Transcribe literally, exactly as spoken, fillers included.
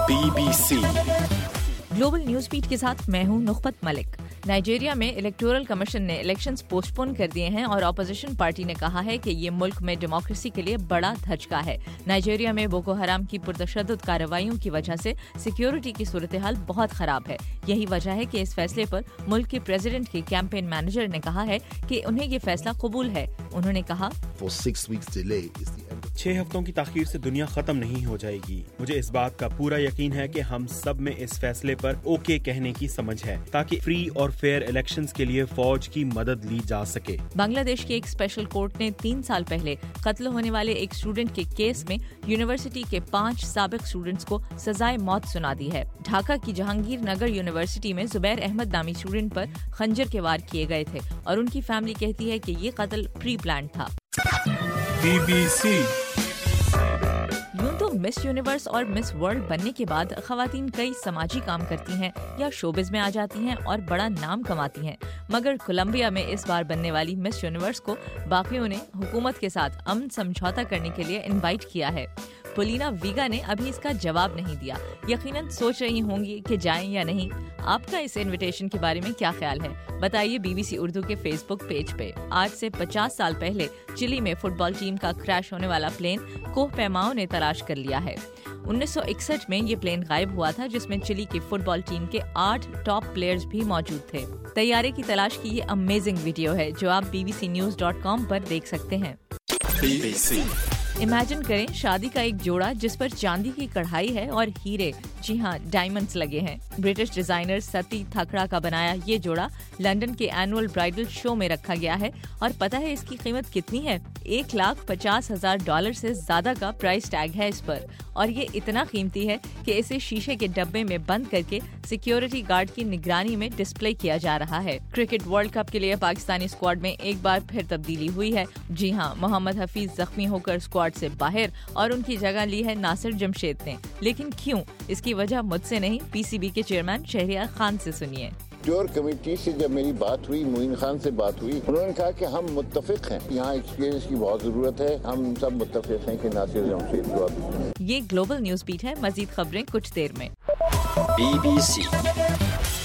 Be B C global news beat کے ساتھ میں ہوں نخبت ملک۔ نائجیریا میں الیکٹورل کمیشن نے الیکشنز پوسٹ پون کر دیے ہیں اور اپوزیشن پارٹی نے کہا ہے کہ یہ ملک میں ڈیموکریسی کے لیے بڑا دھچکا ہے۔ نائجیریا میں بوکو حرام کی پرتشدد کارروائیوں کی وجہ سے سیکیورٹی کی صورتحال بہت خراب ہے۔ یہی وجہ ہے کہ اس فیصلے پر ملک کے پریزیڈنٹ کے کیمپین مینیجر نے کہا ہے کہ انہیں یہ فیصلہ قبول ہے۔ انہوں نے کہا چھ ہفتوں کی تاخیر سے دنیا ختم نہیں ہو جائے گی۔ مجھے اس بات کا پورا یقین ہے کہ ہم سب میں اس فیصلے پر اوکے کہنے کی سمجھ ہے تاکہ فری اور فیئر الیکشنز کے لیے فوج کی مدد لی جا سکے۔ بنگلہ دیش کی ایک اسپیشل کورٹ نے تین سال پہلے قتل ہونے والے ایک اسٹوڈنٹ کے کیس میں یونیورسٹی کے پانچ سابق اسٹوڈنٹس کو سزائے موت سنا دی ہے۔ ڈھاکہ کی جہانگیر نگر یونیورسٹی میں زبیر احمد نامی اسٹوڈنٹ پر خنجر کے وار کیے گئے تھے اور ان کی فیملی کہتی ہے کہ یہ قتل پری پلانڈ تھا۔ بی بی سی یوں تو مس یونیورس اور مس ورلڈ بننے کے بعد خواتین کئی سماجی کام کرتی ہیں یا شوبز میں آ جاتی ہیں اور بڑا نام کماتی ہیں، مگر کولمبیا میں اس بار بننے والی مس یونیورس کو باقیوں نے حکومت کے ساتھ امن سمجھوتا کرنے کے لیے انوائٹ کیا ہے۔ پولینا ویگا نے ابھی اس کا جواب نہیں دیا۔ یقیناً سوچ رہی ہوں گی کہ جائیں یا نہیں۔ آپ کا اس انویٹیشن کے بارے میں کیا خیال ہے؟ بتائیے بی بی سی اردو کے فیس بک پیج پہ۔ آج سے پچاس سال پہلے چلی میں فٹ بال ٹیم کا کریش ہونے والا پلین کوہ پیماؤں نے تلاش کر لیا ہے۔ انیس سو اکسٹھ میں یہ پلین غائب ہوا تھا جس میں چلی کی فٹ بال ٹیم کے آٹھ ٹاپ پلیئرز بھی موجود تھے۔ طیارے کی تلاش کی یہ امیزنگ ویڈیو ہے جو آپ B B C news dot com پر دیکھ سکتے ہیں۔ بی بی سی امیجن کریں شادی کا ایک جوڑا جس پر چاندی کی کڑھائی ہے اور ہیرے، جی ہاں ڈائمنڈز لگے ہیں۔ برٹش ڈیزائنر ستی تھکڑا کا بنایا یہ جوڑا لندن کے اینول برائڈل شو میں رکھا گیا ہے اور پتہ ہے اس کی قیمت کتنی ہے؟ ایک لاکھ پچاس ہزار ڈالر سے زیادہ کا پرائس ٹیگ ہے اس پر، اور یہ اتنا قیمتی ہے کہ اسے شیشے کے ڈبے میں بند کر کے سیکیورٹی گارڈ کی نگرانی میں ڈسپلے کیا جا رہا ہے۔ کرکٹ ورلڈ کپ کے لیے پاکستانی اسکواڈ میں ایک بار پھر تبدیلی ہوئی ہے۔ جی ہاں، محمد حفیظ زخمی ہو کر اسکواڈ سے باہر اور ان کی جگہ لی ہے ناصر جمشید نے، لیکن کیوں؟ اس کی وجہ مجھ سے نہیں، پی سی بی کے چیئرمین شہریار خان سے سنیے۔ ٹور کمیٹی سے جب میری بات ہوئی، معین خان سے بات ہوئی، انہوں نے کہا کہ ہم متفق ہیں، یہاں ایکسپیرینس کی بہت ضرورت ہے، ہم سب متفق ہیں کہ ناصر جمشید کو اب۔ یہ گلوبل نیوز بیٹ ہے، مزید خبریں کچھ دیر میں۔ Be B C